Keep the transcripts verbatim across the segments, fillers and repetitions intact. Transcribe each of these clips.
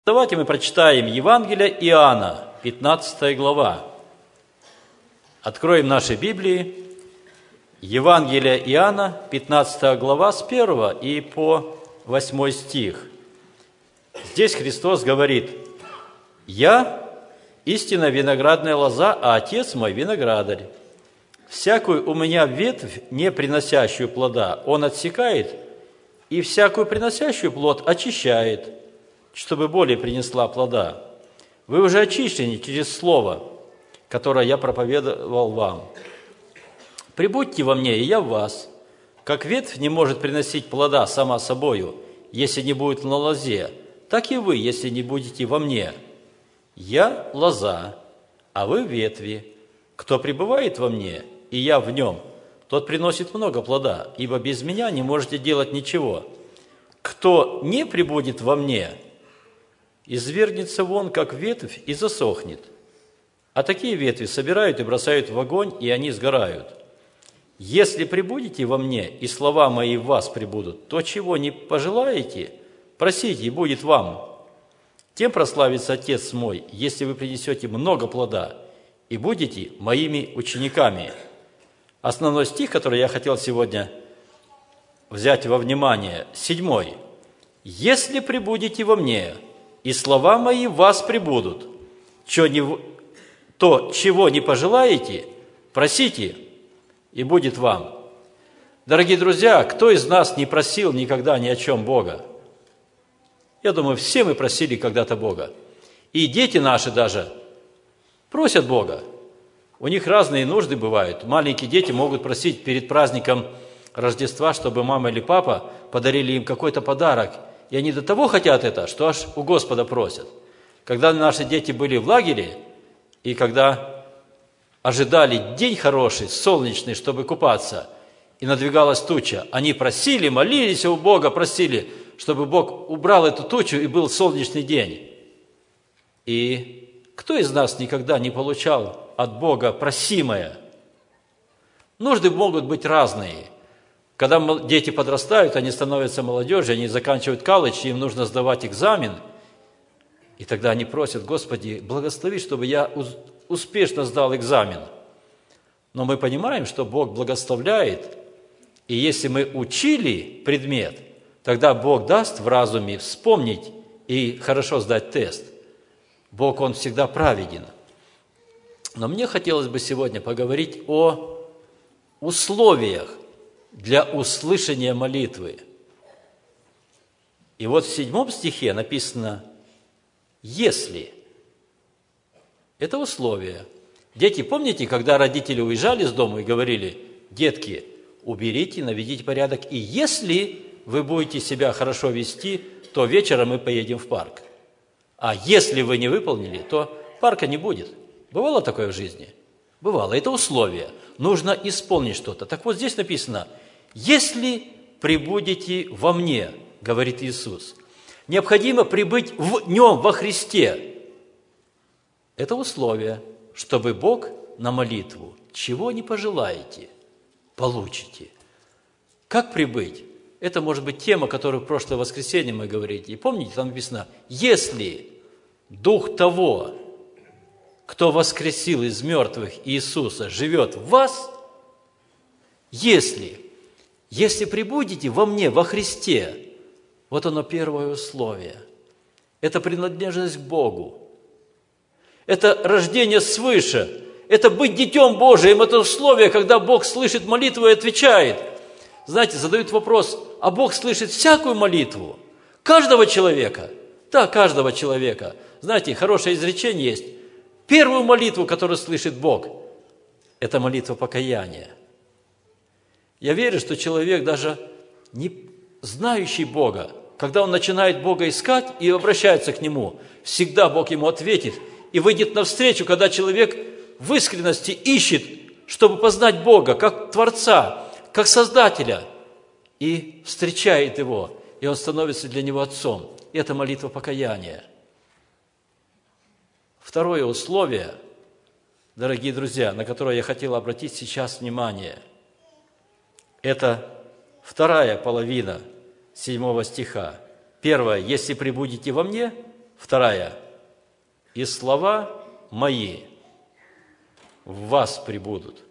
Давайте мы прочитаем Евангелие Иоанна, пятнадцатая глава. Откроем наши Библии. Евангелие Иоанна, пятнадцатая глава, с первого и по восьмой стих. Здесь Христос говорит: «Я истинно виноградная лоза, а Отец мой виноградарь. Всякую у меня ветвь, не приносящую плода, Он отсекает, и всякую приносящую плод очищает, чтобы более принесла плода. Вы уже очищены через слово, которое я проповедовал вам. Прибудьте во мне, и я в вас. Как ветвь не может приносить плода сама собою, если не будет на лозе, так и вы, если не будете во мне. Я лоза, а вы ветви. Кто пребывает во мне, и я в нем, тот приносит много плода, ибо без меня не можете делать ничего. Кто не пребудет во мне, извергнется вон, как ветвь, и засохнет. А такие ветви собирают и бросают в огонь, и они сгорают. Если пребудете во мне, и слова мои в вас пребудут, то чего не пожелаете, просите, и будет вам. Тем прославится Отец мой, если вы принесете много плода, и будете моими учениками». Основной стих, который я хотел сегодня взять во внимание, седьмой. «Если пребудете во мне, и слова мои в вас пребудут, то, чего не пожелаете, просите, и будет вам». Дорогие друзья, кто из нас не просил никогда ни о чем Бога? Я думаю, все мы просили когда-то Бога. И дети наши даже просят Бога. У них разные нужды бывают. Маленькие дети могут просить перед праздником Рождества, чтобы мама или папа подарили им какой-то подарок. И они до того хотят это, что аж у Господа просят. Когда наши дети были в лагере, и когда ожидали день хороший, солнечный, чтобы купаться, и надвигалась туча, они просили, молились у Бога, просили, чтобы Бог убрал эту тучу, и был солнечный день. И кто из нас никогда не получал от Бога просимое? Нужды могут быть разные. Когда дети подрастают, они становятся молодежью, они заканчивают колледж, им нужно сдавать экзамен, и тогда они просят: «Господи, благослови, чтобы я успешно сдал экзамен». Но мы понимаем, что Бог благословляет, и если мы учили предмет, тогда Бог даст в разуме вспомнить и хорошо сдать тест. Бог, Он всегда праведен. Но мне хотелось бы сегодня поговорить о условиях для услышания молитвы. И вот в седьмом стихе написано «если». Это условие. Дети, помните, когда родители уезжали из дома и говорили: «Детки, уберите, наведите порядок, и если вы будете себя хорошо вести, то вечером мы поедем в парк. А если вы не выполнили, то парка не будет». Бывало такое в жизни? Бывало. Это условие. Нужно исполнить что-то. Так вот здесь написано: «Если пребудете во мне», говорит Иисус, необходимо пребыть в Нем, во Христе. Это условие, чтобы Бог на молитву, чего не пожелаете, получите. Как пребыть? Это может быть тема, которую в прошлое воскресенье мы говорили. И помните, там написано: «Если Дух того, кто воскресил из мертвых Иисуса, живет в вас, если, если пребудете во мне, во Христе». Вот оно первое условие. Это принадлежность к Богу. Это рождение свыше. Это быть детем Божиим. Это условие, когда Бог слышит молитву и отвечает. Знаете, задают вопрос: а Бог слышит всякую молитву? Каждого человека? Да, каждого человека. Знаете, хорошее изречение есть. Первую молитву, которую слышит Бог, это молитва покаяния. Я верю, что человек, даже не знающий Бога, когда он начинает Бога искать и обращается к Нему, всегда Бог ему ответит и выйдет навстречу, когда человек в искренности ищет, чтобы познать Бога как Творца, как Создателя, и встречает Его, и он становится для него отцом. И это молитва покаяния. Второе условие, дорогие друзья, на которое я хотел обратить сейчас внимание, это вторая половина седьмого стиха. Первое: «Если пребудете во мне». Вторая. «И слова мои в вас пребудут,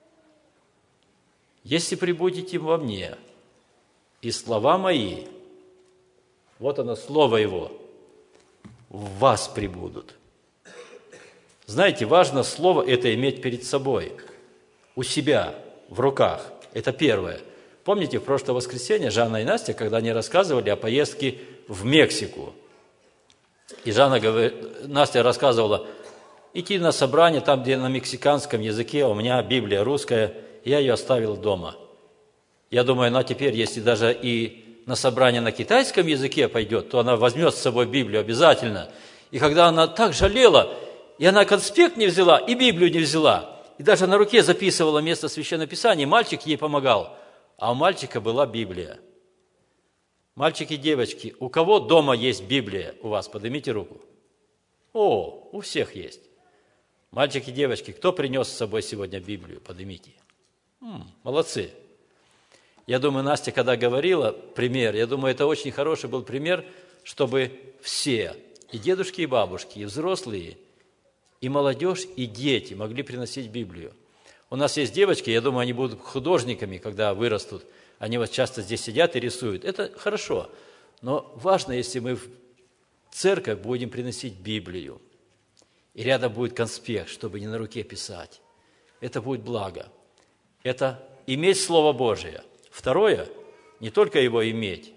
если пребудете во мне, и слова мои», вот оно, слово Его, «в вас пребудут». Знаете, важно слово это иметь перед собой, у себя, в руках. Это первое. Помните, в прошлое воскресенье Жанна и Настя, когда они рассказывали о поездке в Мексику, и Жанна, Настя рассказывала, идти на собрание, там, где на мексиканском языке, у меня Библия русская, я ее оставил дома. Я думаю, ну, а теперь, если даже и на собрание на китайском языке пойдет, то она возьмет с собой Библию обязательно. И когда она так жалела, и она конспект не взяла, и Библию не взяла, и даже на руке записывала место Священного Писания, мальчик ей помогал, а у мальчика была Библия. Мальчики и девочки, у кого дома есть Библия у вас? Поднимите руку. О, у всех есть. Мальчики и девочки, кто принес с собой сегодня Библию? Поднимите. М-м, молодцы. Я думаю, Настя, когда говорила пример, я думаю, это очень хороший был пример, чтобы все, и дедушки, и бабушки, и взрослые, и молодежь, и дети могли приносить Библию. У нас есть девочки, я думаю, они будут художниками, когда вырастут. Они вот часто здесь сидят и рисуют. Это хорошо. Но важно, если мы в церковь будем приносить Библию, и рядом будет конспект, чтобы не на руке писать. Это будет благо. Это иметь Слово Божие. Второе, не только его иметь.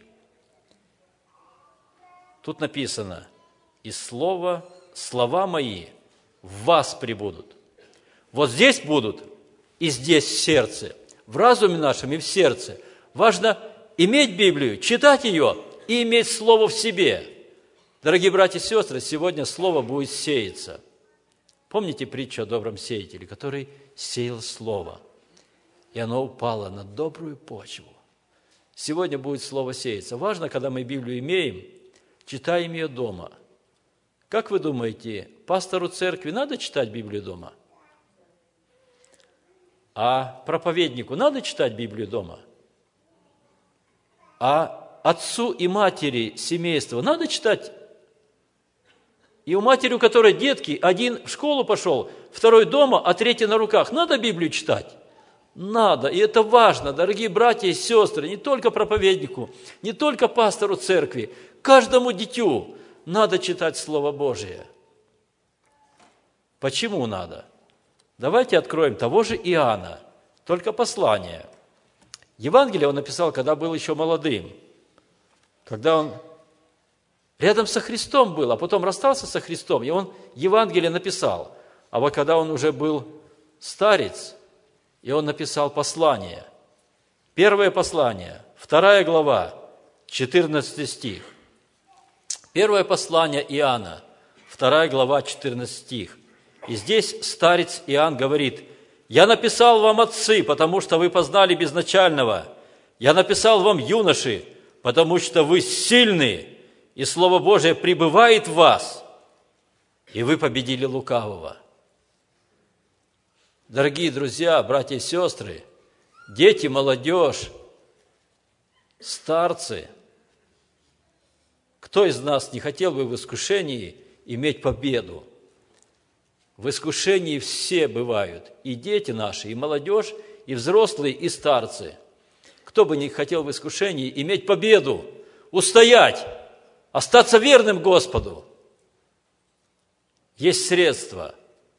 Тут написано, «И слово, слова мои в вас пребудут». Вот здесь будут, и здесь в сердце, в разуме нашем и в сердце. Важно иметь Библию, читать ее и иметь Слово в себе. Дорогие братья и сестры, сегодня Слово будет сеяться. Помните притчу о добром сеятеле, который сеял Слово, и оно упало на добрую почву. Сегодня будет Слово сеяться. Важно, когда мы Библию имеем, читаем ее дома. Как вы думаете, пастору церкви надо читать Библию дома? А проповеднику надо читать Библию дома? А отцу и матери семейства надо читать? И у матери, у которой детки, один в школу пошел, второй дома, а третий на руках, надо Библию читать? Надо, и это важно, дорогие братья и сестры, не только проповеднику, не только пастору церкви, каждому дитю надо читать Слово Божие. Почему надо? Давайте откроем того же Иоанна, только послание. Евангелие он написал, когда был еще молодым, когда он рядом со Христом был, а потом расстался со Христом, и он Евангелие написал. А вот когда он уже был старец, и он написал послание. Первое послание, вторая глава, четырнадцатый стих. Первое послание Иоанна, вторая глава, четырнадцатый стих. И здесь старец Иоанн говорит, «Я написал вам, отцы, потому что вы познали безначального. Я написал вам, юноши, потому что вы сильны, и Слово Божие пребывает в вас, и вы победили лукавого». Дорогие друзья, братья и сестры, дети, молодежь, старцы, кто из нас не хотел бы в искушении иметь победу? В искушении все бывают, и дети наши, и молодежь, и взрослые, и старцы. Кто бы не хотел в искушении иметь победу, устоять, остаться верным Господу? Есть средства.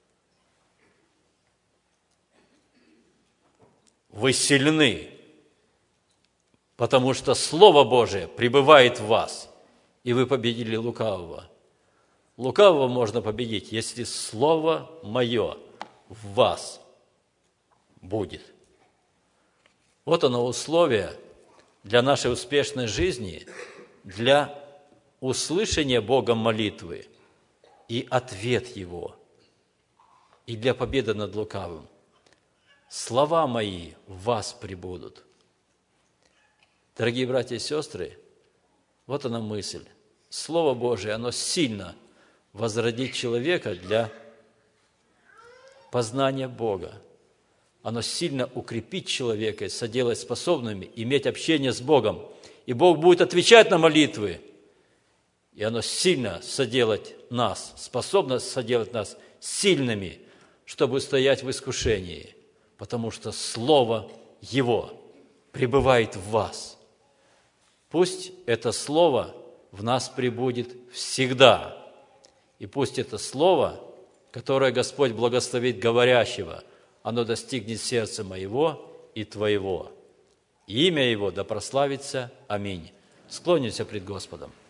Вы сильны, потому что Слово Божие пребывает в вас, и вы победили лукавого. Лукавого можно победить, если Слово Мое в вас будет. Вот оно условие для нашей успешной жизни, для услышания Богом молитвы и ответ Его, и для победы над лукавым. Слова мои в вас пребудут. Дорогие братья и сестры, вот она мысль. Слово Божие, оно сильно возродит человека для познания Бога. Оно сильно укрепит человека и соделать способными иметь общение с Богом. И Бог будет отвечать на молитвы. И оно сильно соделать нас, способно соделать нас сильными, чтобы стоять в искушении, потому что Слово Его пребывает в вас. Пусть это Слово в нас пребудет всегда. И пусть это Слово, которое Господь благословит говорящего, оно достигнет сердца моего и твоего. И имя Его да прославится. Аминь. Склонимся пред Господом.